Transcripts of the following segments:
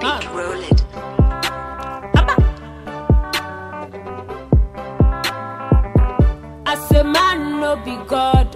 beat, roll it. I say man no be God,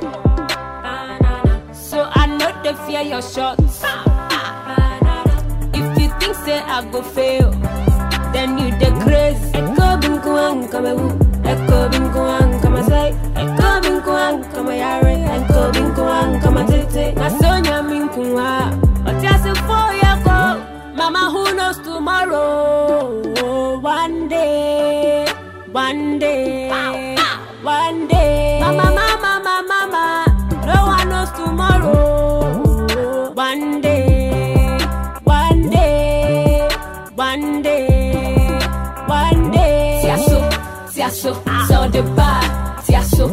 so I know they fear your shots. If you think say I go fail, then you the crazy. Eko binkuang kama wu, eko binkuang kama say, eko binkuang kama yare, eko binkuang kama tete. Na sonya minkuwa, otia se for yako, mama who knows tomorrow. One day, one day. One day, mama, no one knows tomorrow. One day, one day, one day, one day. Tiaso, so the bar. Tiaso,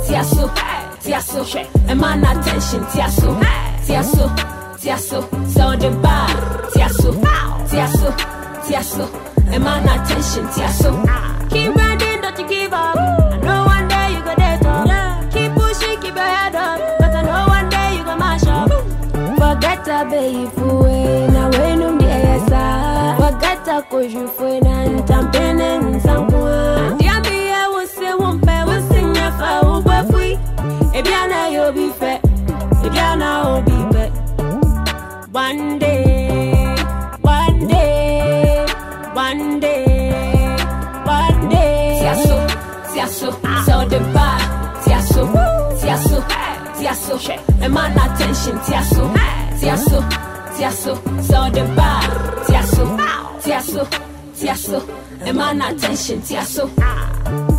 and man attention. Tiaso, so the bar. Tiaso, and man attention. Tiaso, keep riding, don't you give up. Keep your head up, but I know one day you gon' mash up. Forget a baby fue na wenu ndi esa. Forget a koju fue na ntampene nsankwa. Diambi ya wuse wumpe wuse nyefa ube fui. Ebiana yo be fe, ebiana o be be. One day, one day, one day, one day. Tiaso, so the bar. Tiaso, and man attention. Tiaso, so the bar. Tiaso, and man attention. Tiaso.